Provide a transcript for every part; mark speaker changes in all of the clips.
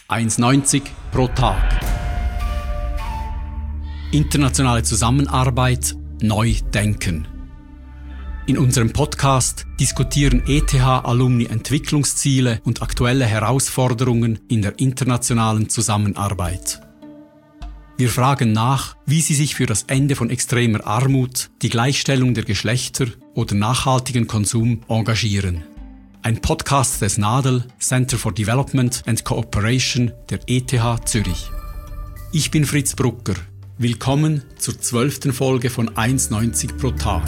Speaker 1: 1,90 pro Tag. Internationale Zusammenarbeit neu denken. In unserem Podcast diskutieren ETH-Alumni Entwicklungsziele und aktuelle Herausforderungen in der internationalen Zusammenarbeit. Wir fragen nach, wie sie sich für das Ende von extremer Armut, die Gleichstellung der Geschlechter oder nachhaltigen Konsum engagieren. Ein Podcast des NADEL, Center for Development and Cooperation der ETH Zürich. Ich bin Fritz Brucker. Willkommen zur 12. Folge von 1,90 pro Tag.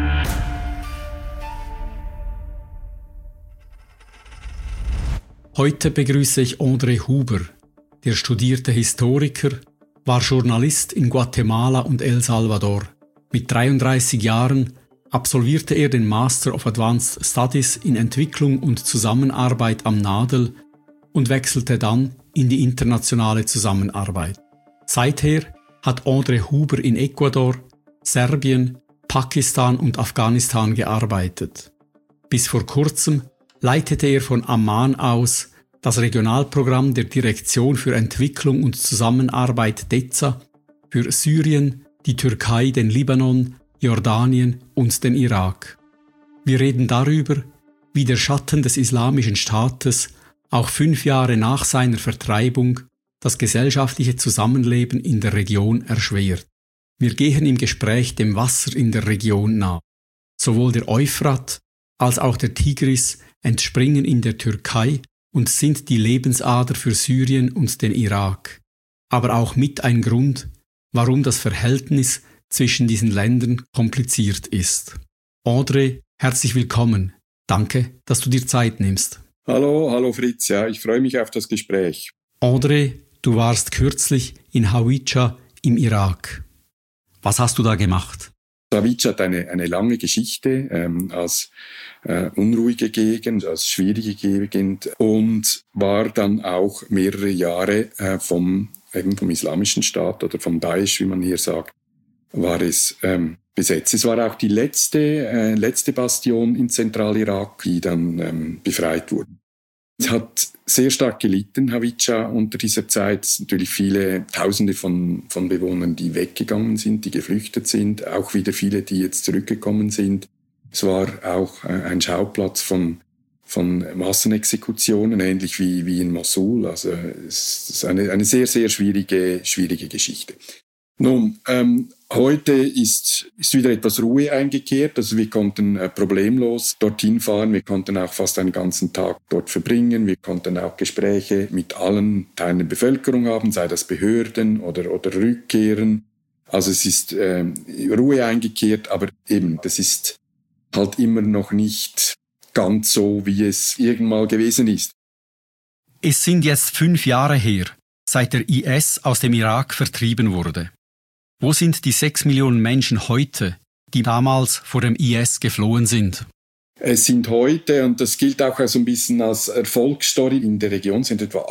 Speaker 1: Heute begrüße ich André Huber. Der studierte Historiker, war Journalist in Guatemala und El Salvador. Mit 33 Jahren absolvierte er den Master of Advanced Studies in Entwicklung und Zusammenarbeit am NADEL und wechselte dann in die internationale Zusammenarbeit. Seither hat André Huber in Ecuador, Serbien, Pakistan und Afghanistan gearbeitet. Bis vor kurzem leitete er von Amman aus das Regionalprogramm der Direktion für Entwicklung und Zusammenarbeit DEZA für Syrien, die Türkei, den Libanon, Jordanien und den Irak. Wir reden darüber, wie der Schatten des Islamischen Staates auch 5 Jahre nach seiner Vertreibung das gesellschaftliche Zusammenleben in der Region erschwert. Wir gehen im Gespräch dem Wasser in der Region nach. Sowohl der Euphrat als auch der Tigris entspringen in der Türkei und sind die Lebensader für Syrien und den Irak. Aber auch mit ein Grund, warum das Verhältnis zwischen diesen Ländern kompliziert ist. André, herzlich willkommen. Danke, dass du dir Zeit nimmst.
Speaker 2: Hallo Fritz, ja, ich freue mich auf das Gespräch.
Speaker 1: André, du warst kürzlich in Hawija im Irak. Was hast du da gemacht?
Speaker 2: Hawija hat eine lange Geschichte als unruhige Gegend, als schwierige Gegend und war dann auch mehrere Jahre vom Islamischen Staat oder vom Daesh, wie man hier sagt, war es besetzt. Es war auch die letzte Bastion in Zentralirak, die dann befreit wurde. Es hat sehr stark gelitten, Hawija, unter dieser Zeit. Natürlich viele Tausende von Bewohnern, die weggegangen sind, die geflüchtet sind, auch wieder viele, die jetzt zurückgekommen sind. Es war auch ein Schauplatz von Massenexekutionen, ähnlich wie in Mosul. Also es ist eine sehr, sehr schwierige Geschichte. Nun, heute ist wieder etwas Ruhe eingekehrt. Also wir konnten problemlos dorthin fahren. Wir konnten auch fast einen ganzen Tag dort verbringen. Wir konnten auch Gespräche mit allen Teilen der Bevölkerung haben, sei das Behörden oder Rückkehren. Also es ist Ruhe eingekehrt, aber eben, das ist halt immer noch nicht ganz so, wie es irgendwann mal gewesen ist.
Speaker 1: Es sind jetzt 5 Jahre her, seit der IS aus dem Irak vertrieben wurde. Wo sind die 6 Millionen Menschen heute, die damals vor dem IS geflohen sind?
Speaker 2: Es sind heute, und das gilt auch so ein bisschen als Erfolgsstory, in der Region sind etwa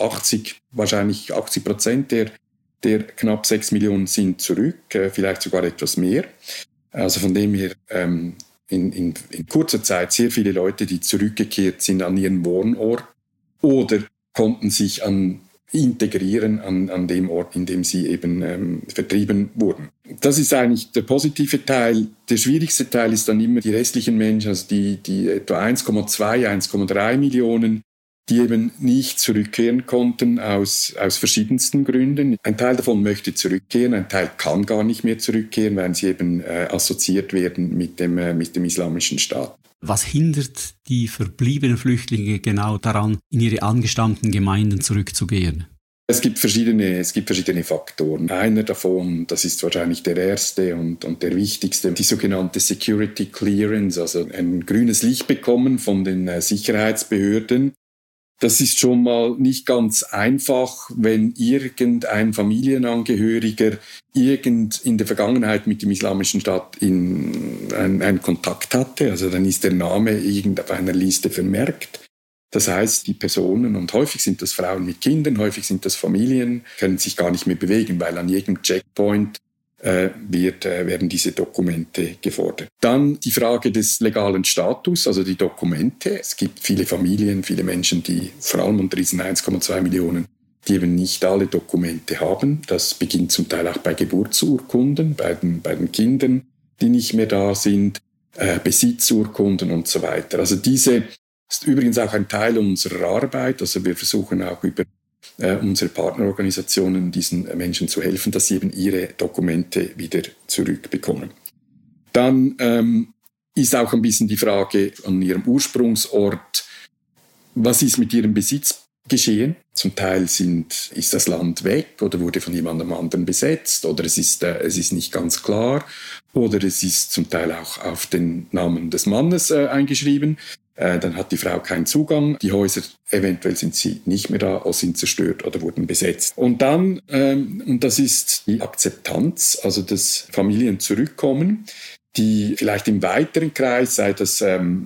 Speaker 2: 80% der knapp 6 Millionen sind zurück, vielleicht sogar etwas mehr. Also von dem her in kurzer Zeit sehr viele Leute, die zurückgekehrt sind an ihren Wohnort oder konnten sich integrieren an dem Ort, in dem sie eben vertrieben wurden. Das ist eigentlich der positive Teil. Der schwierigste Teil ist dann immer die restlichen Menschen, also die etwa 1,3 Millionen, die eben nicht zurückkehren konnten aus verschiedensten Gründen. Ein Teil davon möchte zurückkehren, ein Teil kann gar nicht mehr zurückkehren, weil sie eben assoziiert werden mit dem Islamischen Staat.
Speaker 1: Was hindert die verbliebenen Flüchtlinge genau daran, in ihre angestammten Gemeinden zurückzugehen?
Speaker 2: Es gibt verschiedene Faktoren. Einer davon, das ist wahrscheinlich der erste und der wichtigste, die sogenannte Security Clearance, also ein grünes Licht bekommen von den Sicherheitsbehörden. Das ist schon mal nicht ganz einfach, wenn irgendein Familienangehöriger in der Vergangenheit mit dem Islamischen Staat einen Kontakt hatte. Also dann ist der Name auf einer Liste vermerkt. Das heißt, die Personen, und häufig sind das Frauen mit Kindern, häufig sind das Familien, können sich gar nicht mehr bewegen, weil an jedem Checkpoint werden diese Dokumente gefordert. Dann die Frage des legalen Status, also die Dokumente. Es gibt viele Familien, viele Menschen, die vor allem unter diesen 1,2 Millionen die eben nicht alle Dokumente haben. Das beginnt zum Teil auch bei Geburtsurkunden, bei den Kindern, die nicht mehr da sind, Besitzurkunden und so weiter. Also diese ist übrigens auch ein Teil unserer Arbeit. Also wir versuchen auch über unsere Partnerorganisationen diesen Menschen zu helfen, dass sie eben ihre Dokumente wieder zurückbekommen. Dann ist auch ein bisschen die Frage an ihrem Ursprungsort, was ist mit ihrem Besitz geschehen? Zum Teil ist das Land weg oder wurde von jemandem anderen besetzt oder es ist nicht ganz klar oder es ist zum Teil auch auf den Namen des Mannes eingeschrieben. Dann hat die Frau keinen Zugang. Die Häuser, eventuell sind sie nicht mehr da oder sind zerstört oder wurden besetzt. Und dann, und das ist die Akzeptanz, also das Familien zurückkommen, die vielleicht im weiteren Kreis, sei das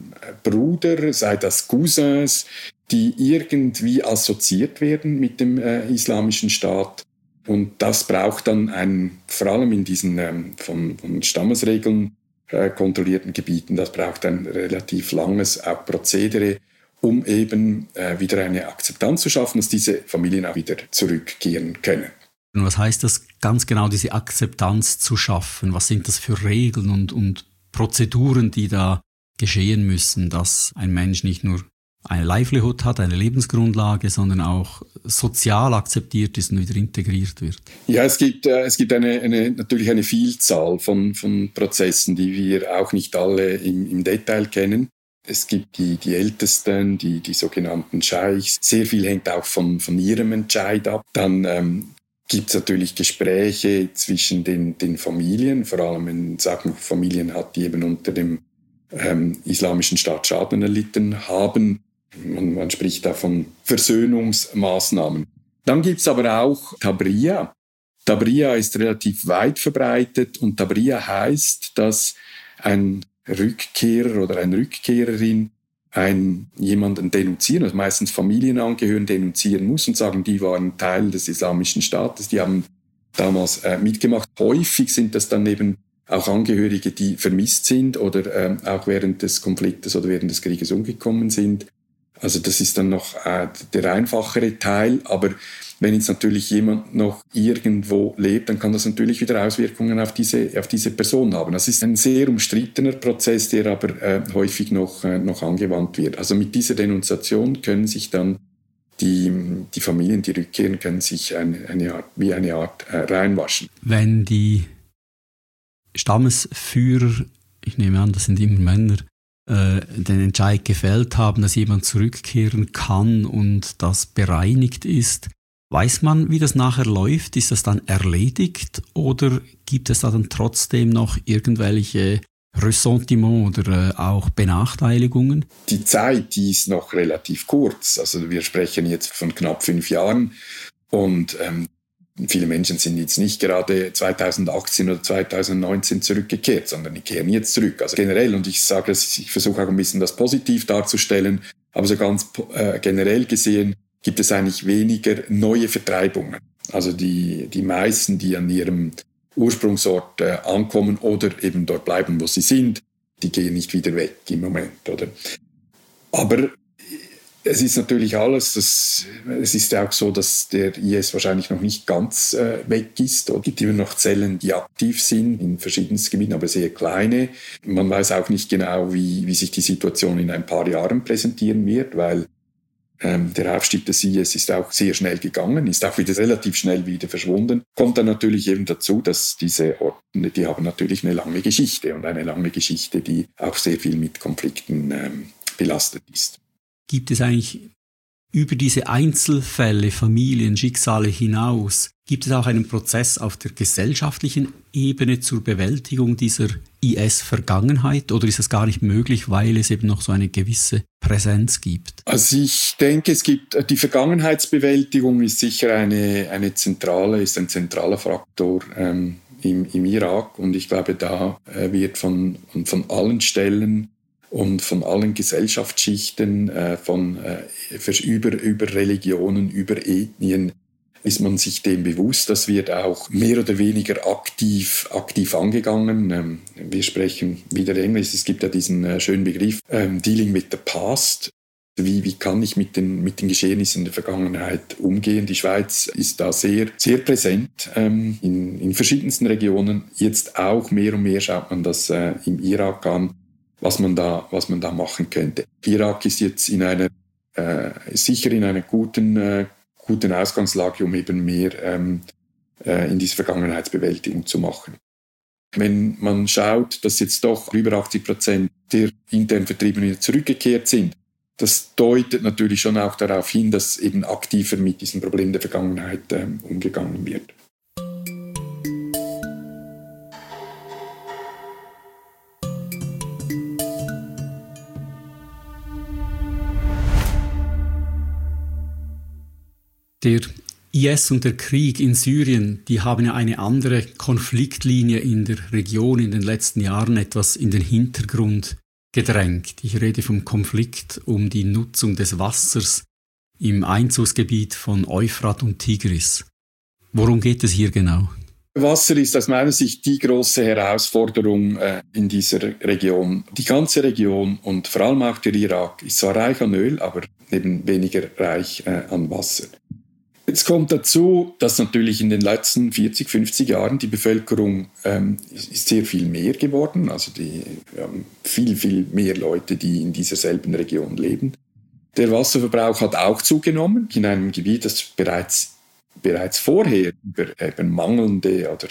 Speaker 2: Bruder, sei das Cousins, die irgendwie assoziiert werden mit dem Islamischen Staat. Und das braucht dann vor allem in diesen von Stammesregeln kontrollierten Gebieten, das braucht ein relativ langes auch Prozedere, um eben wieder eine Akzeptanz zu schaffen, dass diese Familien auch wieder zurückkehren können.
Speaker 1: Und was heißt das ganz genau, diese Akzeptanz zu schaffen? Was sind das für Regeln und Prozeduren, die da geschehen müssen, dass ein Mensch nicht nur eine Livelihood hat, eine Lebensgrundlage, sondern auch sozial akzeptiert ist und wieder integriert wird?
Speaker 2: Ja, es gibt natürlich eine Vielzahl von Prozessen, die wir auch nicht alle im Detail kennen. Es gibt die Ältesten, die sogenannten Scheichs. Sehr viel hängt auch von ihrem Entscheid ab. Dann gibt es natürlich Gespräche zwischen den Familien, vor allem wenn Familien hat, die eben unter dem Islamischen Staat Schaden erlitten haben. Man spricht da von Versöhnungsmaßnahmen. Dann gibt es aber auch Tabriya. Tabriya ist relativ weit verbreitet und Tabriya heißt, dass ein Rückkehrer oder eine Rückkehrerin jemanden denunzieren, also meistens Familienangehörigen denunzieren muss und sagen, die waren Teil des Islamischen Staates, die haben damals mitgemacht. Häufig sind das dann eben auch Angehörige, die vermisst sind oder auch während des Konfliktes oder während des Krieges umgekommen sind. Also das ist dann noch der einfachere Teil, aber wenn jetzt natürlich jemand noch irgendwo lebt, dann kann das natürlich wieder Auswirkungen auf diese Person haben. Das ist ein sehr umstrittener Prozess, der aber häufig noch angewandt wird. Also mit dieser Denunziation können sich dann die Familien, die rückkehren, können sich eine Art reinwaschen.
Speaker 1: Wenn die Stammesführer, ich nehme an, das sind immer Männer, den Entscheid gefällt haben, dass jemand zurückkehren kann und das bereinigt ist, weiß man, wie das nachher läuft? Ist das dann erledigt oder gibt es da dann trotzdem noch irgendwelche Ressentiments oder auch Benachteiligungen?
Speaker 2: Die Zeit, die ist noch relativ kurz. Also wir sprechen jetzt von knapp 5 Jahren und viele Menschen sind jetzt nicht gerade 2018 oder 2019 zurückgekehrt, sondern die kehren jetzt zurück. Also generell, und ich versuche auch ein bisschen das positiv darzustellen, aber so ganz generell gesehen gibt es eigentlich weniger neue Vertreibungen. Also die meisten, die an ihrem Ursprungsort ankommen oder eben dort bleiben, wo sie sind, die gehen nicht wieder weg im Moment, oder? Aber es ist natürlich alles, es ist ja auch so, dass der IS wahrscheinlich noch nicht ganz weg ist. Es gibt immer noch Zellen, die aktiv sind in verschiedensten Gebieten, aber sehr kleine. Man weiß auch nicht genau, wie sich die Situation in ein paar Jahren präsentieren wird, weil der Aufstieg des IS ist auch sehr schnell gegangen, ist auch wieder relativ schnell wieder verschwunden. Kommt dann natürlich eben dazu, dass diese Orte, die haben natürlich eine lange Geschichte und eine lange Geschichte, die auch sehr viel mit Konflikten belastet ist.
Speaker 1: Gibt es eigentlich über diese Einzelfälle, Familien, Schicksale hinaus, gibt es auch einen Prozess auf der gesellschaftlichen Ebene zur Bewältigung dieser IS-Vergangenheit oder ist das gar nicht möglich, weil es eben noch so eine gewisse Präsenz gibt?
Speaker 2: Also ich denke, die Vergangenheitsbewältigung ist sicher ein zentraler Faktor im Irak und ich glaube, da wird von allen Stellen und von allen Gesellschaftsschichten, über Religionen, über Ethnien, ist man sich dem bewusst. Das wird auch mehr oder weniger aktiv angegangen. Wir sprechen wieder Englisch. Es gibt ja diesen schönen Begriff, Dealing with the Past. Wie kann ich mit den Geschehnissen der Vergangenheit umgehen? Die Schweiz ist da sehr, sehr präsent in verschiedensten Regionen. Jetzt auch mehr und mehr schaut man das im Irak an, was man da machen könnte. Irak ist jetzt sicher in einer guten Ausgangslage, um eben mehr in diese Vergangenheitsbewältigung zu machen. Wenn man schaut, dass jetzt doch über 80% der intern Vertriebenen wieder zurückgekehrt sind, das deutet natürlich schon auch darauf hin, dass eben aktiver mit diesem Problem der Vergangenheit umgegangen wird.
Speaker 1: Der IS und der Krieg in Syrien, die haben ja eine andere Konfliktlinie in der Region in den letzten Jahren etwas in den Hintergrund gedrängt. Ich rede vom Konflikt um die Nutzung des Wassers im Einzugsgebiet von Euphrat und Tigris. Worum geht es hier genau?
Speaker 2: Wasser ist aus meiner Sicht die große Herausforderung in dieser Region. Die ganze Region und vor allem auch der Irak ist zwar reich an Öl, aber eben weniger reich an Wasser. Jetzt kommt dazu, dass natürlich in den letzten 40, 50 Jahren die Bevölkerung ist sehr viel mehr geworden. Also wir haben viel, viel mehr Leute, die in dieser selben Region leben. Der Wasserverbrauch hat auch zugenommen in einem Gebiet, das bereits vorher über mangelnde oder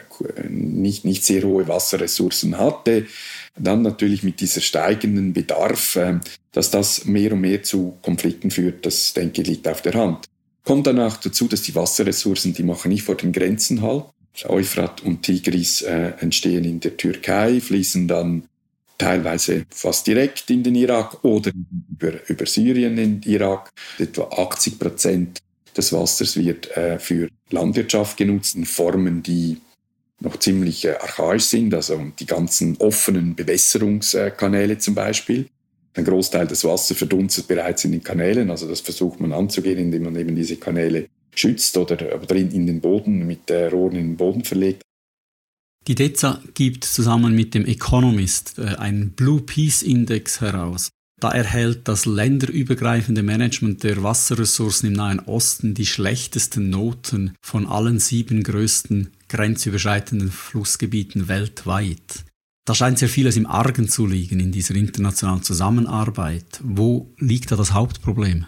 Speaker 2: nicht sehr hohe Wasserressourcen hatte. Dann natürlich mit dieser steigenden Bedarf, dass das mehr und mehr zu Konflikten führt, das, denke ich, liegt auf der Hand. Kommt dann auch dazu, dass die Wasserressourcen, die machen nicht vor den Grenzen halt. Euphrat und Tigris entstehen in der Türkei, fließen dann teilweise fast direkt in den Irak oder über Syrien in den Irak. Etwa 80% des Wassers wird für Landwirtschaft genutzt in Formen, die noch ziemlich archaisch sind, also die ganzen offenen Bewässerungskanäle zum Beispiel. Ein Großteil des Wassers verdunstet bereits in den Kanälen, also das versucht man anzugehen, indem man eben diese Kanäle schützt oder in den Boden, mit Rohren in den Boden verlegt.
Speaker 1: Die DEZA gibt zusammen mit dem Economist einen Blue Peace Index heraus. Da erhält das länderübergreifende Management der Wasserressourcen im Nahen Osten die schlechtesten Noten von allen 7 größten grenzüberschreitenden Flussgebieten weltweit. Da scheint sehr vieles im Argen zu liegen in dieser internationalen Zusammenarbeit. Wo liegt da das Hauptproblem?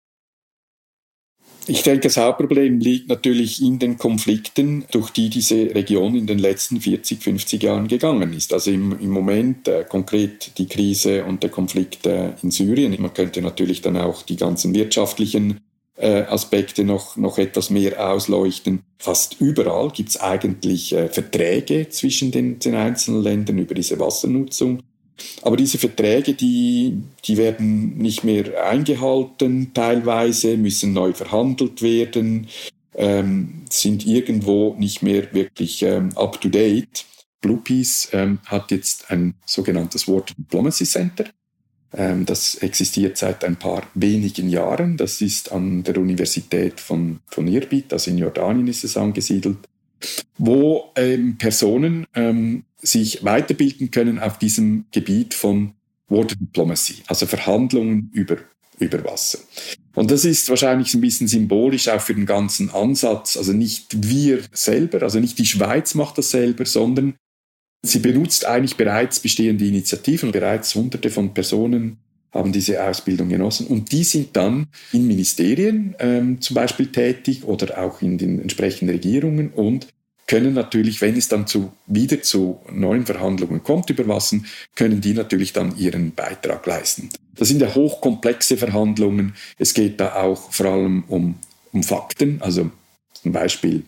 Speaker 2: Ich denke, das Hauptproblem liegt natürlich in den Konflikten, durch die diese Region in den letzten 40, 50 Jahren gegangen ist. Also im Moment konkret die Krise und der Konflikt in Syrien. Man könnte natürlich dann auch die ganzen wirtschaftlichen Aspekte noch etwas mehr ausleuchten. Fast überall gibt es eigentlich Verträge zwischen den einzelnen Ländern über diese Wassernutzung. Aber diese Verträge, die werden nicht mehr eingehalten, teilweise müssen neu verhandelt werden, sind irgendwo nicht mehr wirklich up-to-date. Blue Peace hat jetzt ein sogenanntes Water Diplomacy Center. Das existiert seit ein paar wenigen Jahren. Das ist an der Universität von Irbid, also in Jordanien ist es angesiedelt, wo Personen sich weiterbilden können auf diesem Gebiet von Water Diplomacy, also Verhandlungen über Wasser. Und das ist wahrscheinlich ein bisschen symbolisch auch für den ganzen Ansatz. Also nicht wir selber, also nicht die Schweiz macht das selber, sondern sie benutzt eigentlich bereits bestehende Initiativen. Bereits Hunderte von Personen haben diese Ausbildung genossen. Und die sind dann in Ministerien zum Beispiel tätig oder auch in den entsprechenden Regierungen und können natürlich, wenn es dann wieder zu neuen Verhandlungen kommt über Wasser, können die natürlich dann ihren Beitrag leisten. Das sind ja hochkomplexe Verhandlungen. Es geht da auch vor allem um Fakten. Also zum Beispiel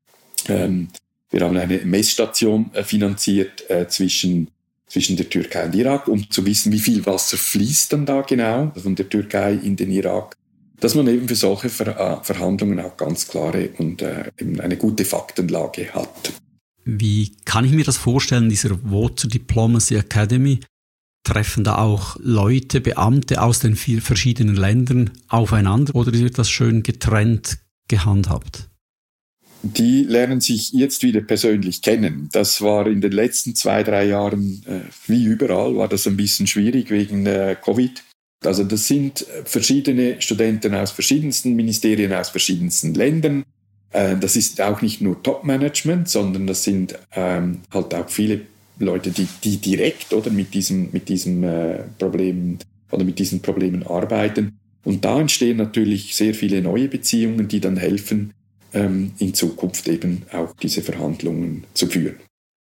Speaker 2: wir haben eine Messstation finanziert zwischen der Türkei und Irak, um zu wissen, wie viel Wasser fließt dann da genau von der Türkei in den Irak, dass man eben für solche Verhandlungen auch ganz klare und eben eine gute Faktenlage hat.
Speaker 1: Wie kann ich mir das vorstellen, dieser Water Diplomacy Academy? Treffen da auch Leute, Beamte aus den 4 verschiedenen Ländern aufeinander oder wird das schön getrennt gehandhabt?
Speaker 2: Die lernen sich jetzt wieder persönlich kennen. Das war in den letzten 2, 3 Jahren, wie überall, war das ein bisschen schwierig wegen Covid. Also das sind verschiedene Studenten aus verschiedensten Ministerien, aus verschiedensten Ländern. Das ist auch nicht nur Top-Management, sondern das sind halt auch viele Leute, die direkt oder mit diesen Problemen oder mit diesen Problemen arbeiten. Und da entstehen natürlich sehr viele neue Beziehungen, die dann helfen, in Zukunft eben auch diese Verhandlungen zu führen.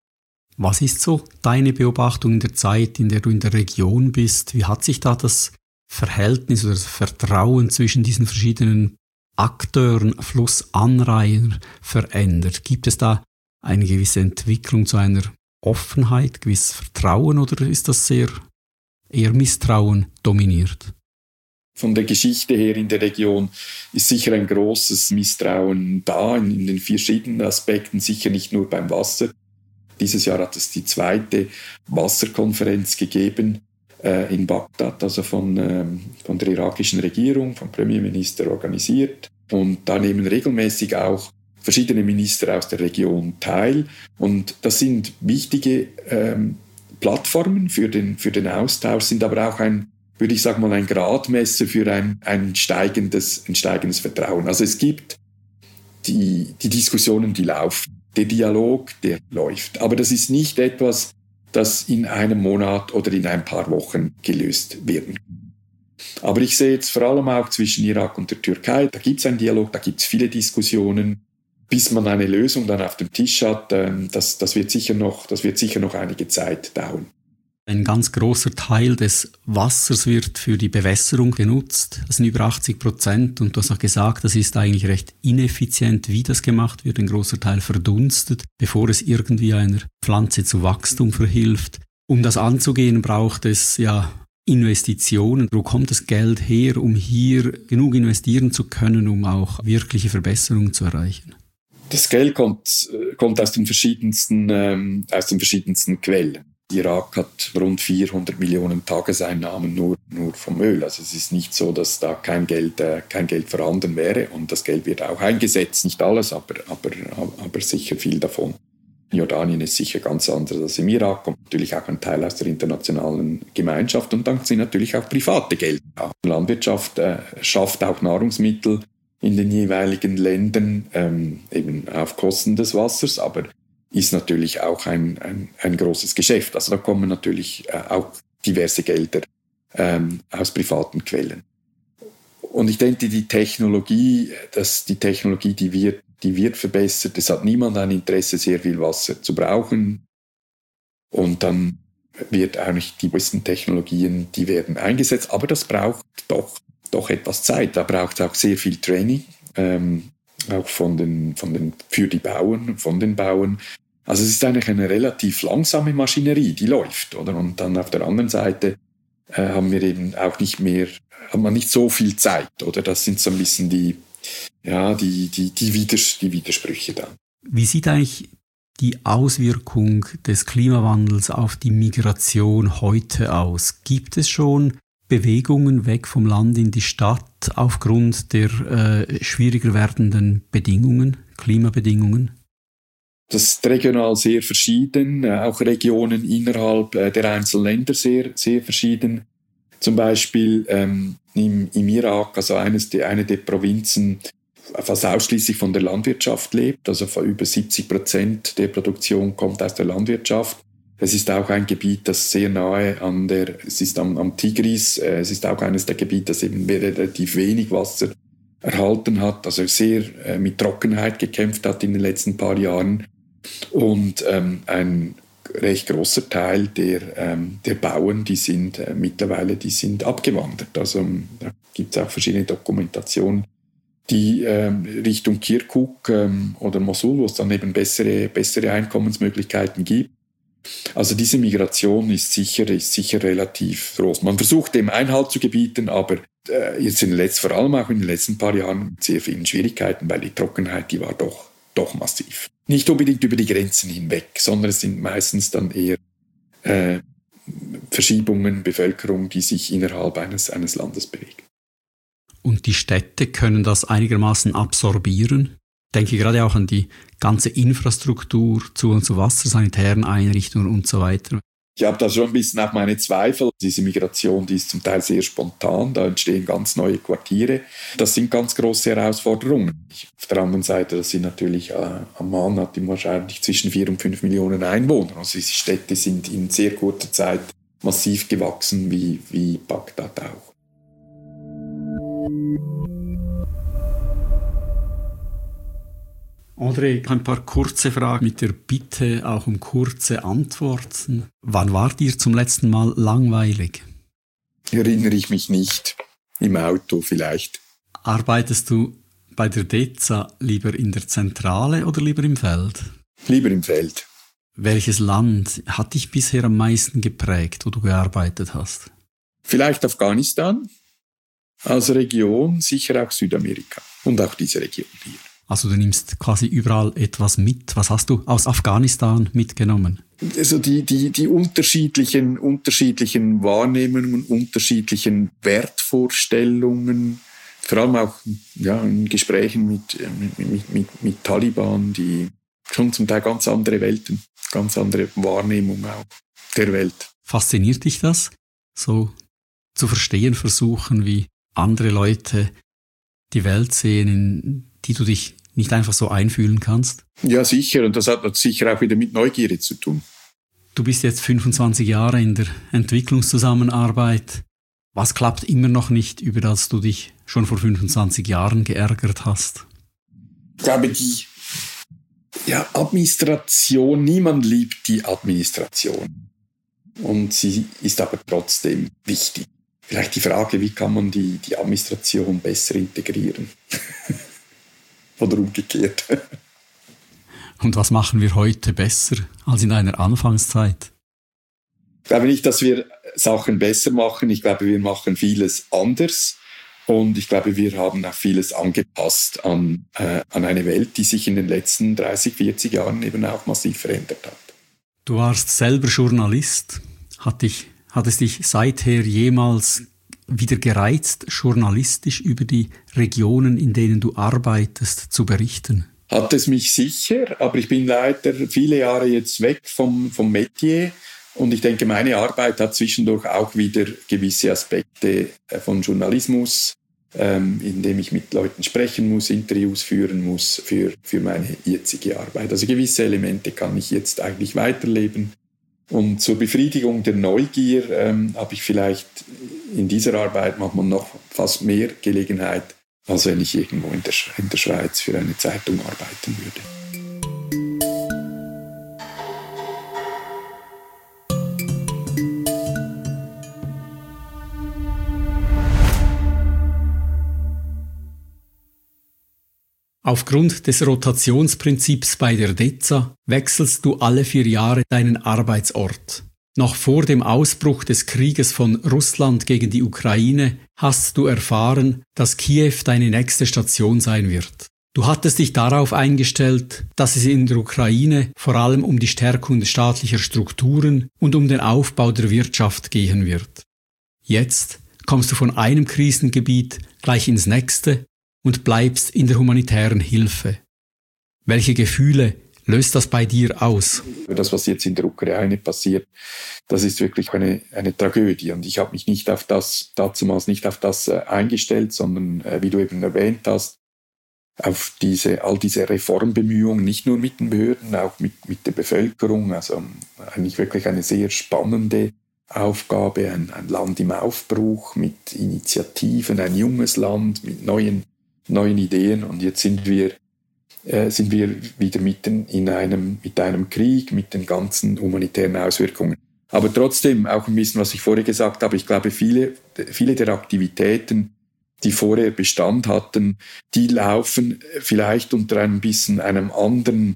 Speaker 1: Was ist so deine Beobachtung in der Zeit, in der du in der Region bist? Wie hat sich da das Verhältnis oder das Vertrauen zwischen diesen verschiedenen Akteuren, Flussanraihern verändert? Gibt es da eine gewisse Entwicklung zu einer Offenheit, gewisses Vertrauen oder ist das eher Misstrauen dominiert?
Speaker 2: Von der Geschichte her in der Region ist sicher ein großes Misstrauen da in den verschiedenen Aspekten, sicher nicht nur beim Wasser. Dieses Jahr hat es die 2. Wasserkonferenz gegeben in Bagdad, also von der irakischen Regierung, vom Premierminister organisiert. Und da nehmen regelmäßig auch verschiedene Minister aus der Region teil. Und das sind wichtige Plattformen für den Austausch, sind aber auch ein Gradmesser für ein steigendes Vertrauen. Also es gibt die Diskussionen, die laufen. Der Dialog, der läuft. Aber das ist nicht etwas, das in einem Monat oder in ein paar Wochen gelöst werden kann. Aber ich sehe jetzt vor allem auch zwischen Irak und der Türkei, da gibt es einen Dialog, da gibt es viele Diskussionen, bis man eine Lösung dann auf dem Tisch hat. Das wird sicher noch einige Zeit dauern.
Speaker 1: Ein ganz großer Teil des Wassers wird für die Bewässerung genutzt. Das sind über 80% und du hast auch gesagt, das ist eigentlich recht ineffizient, wie das gemacht wird. Ein großer Teil verdunstet, bevor es irgendwie einer Pflanze zu Wachstum verhilft. Um das anzugehen, braucht es ja Investitionen. Wo kommt das Geld her, um hier genug investieren zu können, um auch wirkliche Verbesserungen zu erreichen?
Speaker 2: Das Geld kommt aus den verschiedensten Quellen. Irak hat rund 400 Millionen Tageseinnahmen nur vom Öl. Also es ist nicht so, dass da kein Geld vorhanden wäre und das Geld wird auch eingesetzt. Nicht alles, aber sicher viel davon. Jordanien ist sicher ganz anders als im Irak, kommt natürlich auch ein Teil aus der internationalen Gemeinschaft und dann sind natürlich auch private Gelder. Die Landwirtschaft schafft auch Nahrungsmittel in den jeweiligen Ländern, eben auf Kosten des Wassers, aber ist natürlich auch ein großes Geschäft. Also da kommen natürlich auch diverse Gelder aus privaten Quellen. Und ich denke, die Technologie, die wird verbessert. Es hat niemand ein Interesse, sehr viel Wasser zu brauchen. Und dann wird eigentlich die besten Technologien, die werden eingesetzt. Aber das braucht doch etwas Zeit. Da braucht es auch sehr viel Training. Auch von den Bauern. Also es ist eigentlich eine relativ langsame Maschinerie, die läuft, oder? Und dann auf der anderen Seite haben wir eben auch hat man nicht so viel Zeit, oder? Das sind so ein bisschen die Widersprüche da.
Speaker 1: Wie sieht eigentlich die Auswirkung des Klimawandels auf die Migration heute aus? Gibt es schon Bewegungen weg vom Land in die Stadt aufgrund der schwieriger werdenden Klimabedingungen?
Speaker 2: Das ist regional sehr verschieden, auch Regionen innerhalb der einzelnen Länder sehr, sehr verschieden. Zum Beispiel im Irak, also eine der Provinzen, fast ausschließlich von der Landwirtschaft lebt, also über 70% der Produktion kommt aus der Landwirtschaft. Es ist auch ein Gebiet, das sehr nahe es ist am Tigris, es ist auch eines der Gebiete, das eben relativ wenig Wasser erhalten hat, also sehr mit Trockenheit gekämpft hat in den letzten paar Jahren. Und ein recht großer Teil der Bauern, die sind abgewandert. Also da gibt es auch verschiedene Dokumentationen, die Richtung Kirkuk oder Mosul, wo es dann eben bessere Einkommensmöglichkeiten gibt. Also diese Migration ist sicher relativ groß. Man versucht dem Einhalt zu gebieten, aber jetzt vor allem auch in den letzten paar Jahren mit sehr vielen Schwierigkeiten, weil die Trockenheit, die war doch massiv. Nicht unbedingt über die Grenzen hinweg, sondern es sind meistens dann eher Verschiebungen, Bevölkerung, die sich innerhalb eines Landes bewegt.
Speaker 1: Und die Städte können das einigermaßen absorbieren? Ich denke gerade auch an die ganze Infrastruktur zu Wasser, sanitären Einrichtungen und so weiter.
Speaker 2: Ich habe da schon ein bisschen auch meine Zweifel. Diese Migration, die ist zum Teil sehr spontan, da entstehen ganz neue Quartiere. Das sind ganz große Herausforderungen. Auf der anderen Seite, das sind natürlich, Amman hat wahrscheinlich zwischen 4 und 5 Millionen Einwohner. Also diese Städte sind in sehr kurzer Zeit massiv gewachsen, wie Bagdad auch.
Speaker 1: André, ein paar kurze Fragen mit der Bitte auch um kurze Antworten. Wann war dir zum letzten Mal langweilig?
Speaker 2: Erinnere ich mich nicht. Im Auto vielleicht.
Speaker 1: Arbeitest du bei der DEZA lieber in der Zentrale oder lieber im Feld?
Speaker 2: Lieber im Feld.
Speaker 1: Welches Land hat dich bisher am meisten geprägt, wo du gearbeitet hast?
Speaker 2: Vielleicht Afghanistan. Als Region sicher auch Südamerika. Und auch diese Region hier.
Speaker 1: Also du nimmst quasi überall etwas mit. Was hast du aus Afghanistan mitgenommen?
Speaker 2: Also die unterschiedlichen Wahrnehmungen, unterschiedlichen Wertvorstellungen, vor allem auch in Gesprächen mit Taliban, die schon zum Teil ganz andere Welten, ganz andere Wahrnehmung auch der Welt.
Speaker 1: Fasziniert dich das, so zu verstehen versuchen, wie andere Leute die Welt sehen, in die du dich nicht einfach so einfühlen kannst?
Speaker 2: Ja, sicher. Und das hat sicher auch wieder mit Neugierde zu tun.
Speaker 1: Du bist jetzt 25 Jahre in der Entwicklungszusammenarbeit. Was klappt immer noch nicht, über das du dich schon vor 25 Jahren geärgert hast?
Speaker 2: Ich glaube, Administration, niemand liebt die Administration. Und sie ist aber trotzdem wichtig. Vielleicht die Frage, wie kann man die Administration besser integrieren? Oder umgekehrt.
Speaker 1: Und was machen wir heute besser als in deiner Anfangszeit?
Speaker 2: Ich glaube nicht, dass wir Sachen besser machen. Ich glaube, wir machen vieles anders. Und ich glaube, wir haben auch vieles angepasst an eine Welt, die sich in den letzten 30, 40 Jahren eben auch massiv verändert hat.
Speaker 1: Du warst selber Journalist. Hat es dich seither jemals wieder gereizt, journalistisch über die Regionen, in denen du arbeitest, zu berichten?
Speaker 2: Hat es mich sicher, aber ich bin leider viele Jahre jetzt weg vom Metier und ich denke, meine Arbeit hat zwischendurch auch wieder gewisse Aspekte von Journalismus, indem ich mit Leuten sprechen muss, Interviews führen muss für meine jetzige Arbeit. Also gewisse Elemente kann ich jetzt eigentlich weiterleben. Und zur Befriedigung der Neugier habe ich vielleicht in dieser Arbeit manchmal noch fast mehr Gelegenheit, als wenn ich irgendwo in der Schweiz für eine Zeitung arbeiten würde.
Speaker 1: Aufgrund des Rotationsprinzips bei der DEZA wechselst du alle 4 Jahre deinen Arbeitsort. Noch vor dem Ausbruch des Krieges von Russland gegen die Ukraine hast du erfahren, dass Kiew deine nächste Station sein wird. Du hattest dich darauf eingestellt, dass es in der Ukraine vor allem um die Stärkung staatlicher Strukturen und um den Aufbau der Wirtschaft gehen wird. Jetzt kommst du von einem Krisengebiet gleich ins nächste und bleibst in der humanitären Hilfe. Welche Gefühle löst das bei dir aus?
Speaker 2: Das, was jetzt in der Ukraine passiert, das ist wirklich eine Tragödie. Und ich habe mich dazumals nicht auf das eingestellt, sondern, wie du eben erwähnt hast, auf all diese Reformbemühungen, nicht nur mit den Behörden, auch mit der Bevölkerung. Also eigentlich wirklich eine sehr spannende Aufgabe, ein Land im Aufbruch, mit Initiativen, ein junges Land, mit neuen Ideen. Und jetzt sind wir wieder mitten mit einem Krieg, mit den ganzen humanitären Auswirkungen. Aber trotzdem, auch ein bisschen, was ich vorher gesagt habe, ich glaube, viele der Aktivitäten, die vorher Bestand hatten, die laufen vielleicht unter einem anderen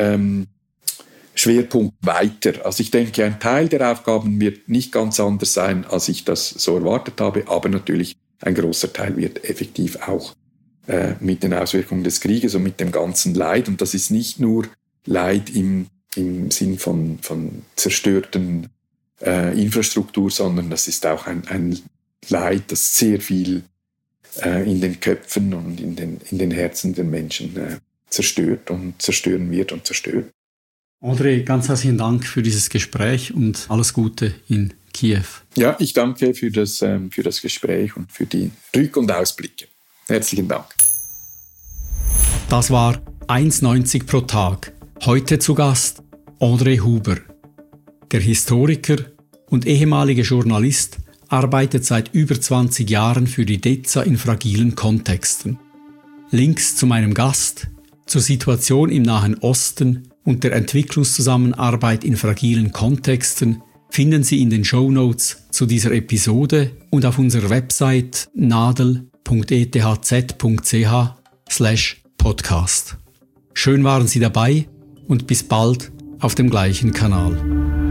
Speaker 2: Schwerpunkt weiter. Also ich denke, ein Teil der Aufgaben wird nicht ganz anders sein, als ich das so erwartet habe, aber natürlich ein großer Teil wird effektiv auch mit den Auswirkungen des Krieges und mit dem ganzen Leid. Und das ist nicht nur Leid im Sinn von zerstörten Infrastruktur, sondern das ist auch ein Leid, das sehr viel in den Köpfen und in den Herzen der Menschen zerstört und zerstören wird und zerstört.
Speaker 1: André, ganz herzlichen Dank für dieses Gespräch und alles Gute in Kiew.
Speaker 2: Ja, ich danke für das Gespräch und für die Rück- und Ausblicke. Herzlichen Dank.
Speaker 1: Das war 1,90 pro Tag. Heute zu Gast André Huber. Der Historiker und ehemalige Journalist arbeitet seit über 20 Jahren für die DEZA in fragilen Kontexten. Links zu meinem Gast, zur Situation im Nahen Osten und der Entwicklungszusammenarbeit in fragilen Kontexten finden Sie in den Shownotes zu dieser Episode und auf unserer Website nadel.ethz.ch/podcast. Schön waren Sie dabei und bis bald auf dem gleichen Kanal.